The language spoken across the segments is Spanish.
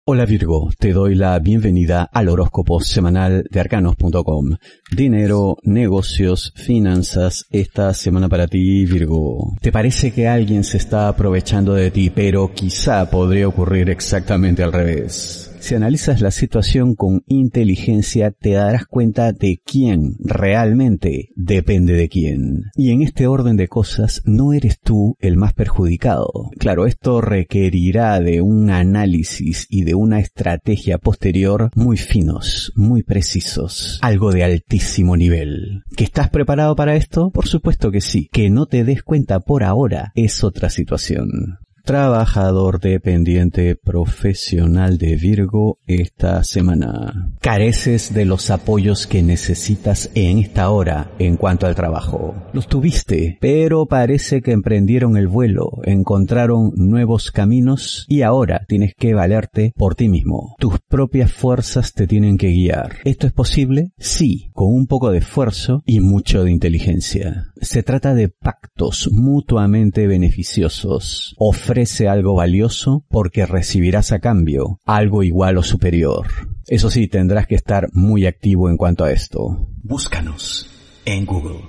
Hola Virgo, te doy la bienvenida al horóscopo semanal de arcanos.com. Dinero, negocios, finanzas, esta semana para ti, Virgo. ¿Te parece que alguien se está aprovechando de ti, pero quizá podría ocurrir exactamente al revés? Si analizas la situación con inteligencia, te darás cuenta de quién realmente depende de quién. Y en este orden de cosas, no eres tú el más perjudicado. Claro, esto requerirá de un análisis y de una estrategia posterior muy finos, muy precisos. Algo de altísimo nivel. ¿Que estás preparado para esto? Por supuesto que sí. Que no te des cuenta por ahora es otra situación. Trabajador dependiente profesional de Virgo esta semana. Careces de los apoyos que necesitas en esta hora en cuanto al trabajo. Los tuviste, pero parece que emprendieron el vuelo, encontraron nuevos caminos y ahora tienes que valerte por ti mismo. Tus propias fuerzas te tienen que guiar. ¿Esto es posible? Sí, con un poco de esfuerzo y mucho de inteligencia. Se trata de pactos mutuamente beneficiosos. Ofrece algo valioso porque recibirás a cambio algo igual o superior. Eso sí, tendrás que estar muy activo en cuanto a esto. Búscanos en Google.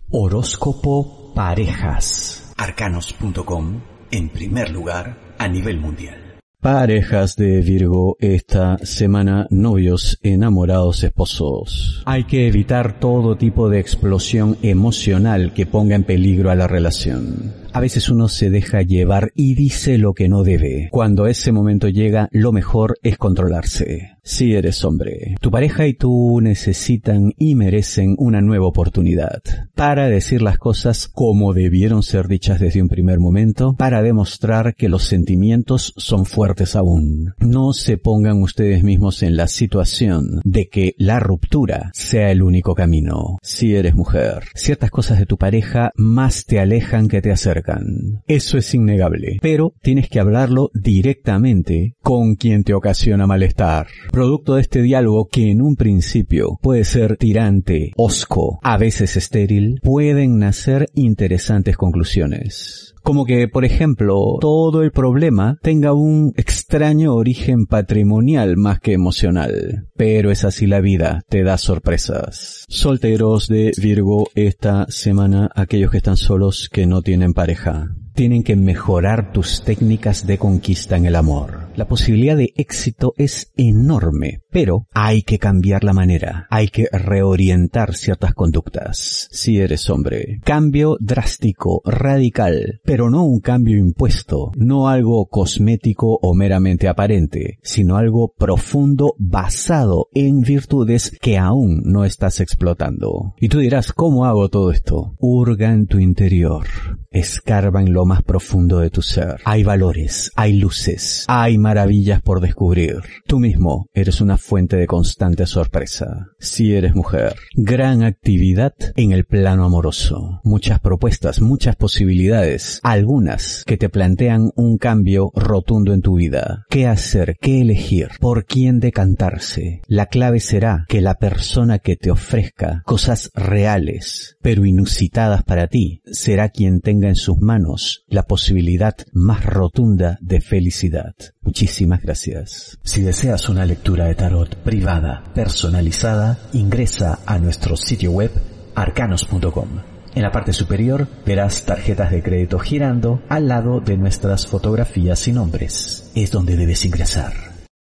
Horóscopo Parejas. Arcanos.com en primer lugar a nivel mundial. Parejas de Virgo esta semana, novios, enamorados, esposos. Hay que evitar todo tipo de explosión emocional que ponga en peligro a la relación. A veces uno se deja llevar y dice lo que no debe. Cuando ese momento llega, lo mejor es controlarse. Si eres hombre, tu pareja y tú necesitan y merecen una nueva oportunidad para decir las cosas como debieron ser dichas desde un primer momento, para demostrar que los sentimientos son fuertes aún. No se pongan ustedes mismos en la situación de que la ruptura sea el único camino. Si eres mujer, ciertas cosas de tu pareja más te alejan que te acercan. Eso es innegable, pero tienes que hablarlo directamente con quien te ocasiona malestar. Producto de este diálogo, que en un principio puede ser tirante, hosco, a veces estéril, pueden nacer interesantes conclusiones. Como que, por ejemplo, todo el problema tenga un extraño origen patrimonial más que emocional. Pero es así la vida, te da sorpresas. Solteros de Virgo esta semana, aquellos que están solos, que no tienen pareja. Tienen que mejorar tus técnicas de conquista en el amor. La posibilidad de éxito es enorme, pero hay que cambiar la manera. Hay que reorientar ciertas conductas. Si eres hombre, cambio drástico, radical, pero no un cambio impuesto, no algo cosmético o meramente aparente, sino algo profundo basado en virtudes que aún no estás explotando. Y tú dirás, ¿cómo hago todo esto? Hurga en tu interior. Escarba en lo más profundo de tu ser. Hay valores, hay luces, hay maravillas por descubrir. Tú mismo eres una fuente de constante sorpresa. Si eres mujer, gran actividad en el plano amoroso. Muchas propuestas, muchas posibilidades, algunas que te plantean un cambio rotundo en tu vida. ¿Qué hacer? ¿Qué elegir? ¿Por quién decantarse? La clave será que la persona que te ofrezca cosas reales, pero inusitadas para ti, será quien tenga en sus manos la posibilidad más rotunda de felicidad. Muchísimas gracias. Si deseas una lectura de tarot privada, personalizada, ingresa a nuestro sitio web arcanos.com. En la parte superior verás tarjetas de crédito girando al lado de nuestras fotografías y nombres. Es donde debes ingresar.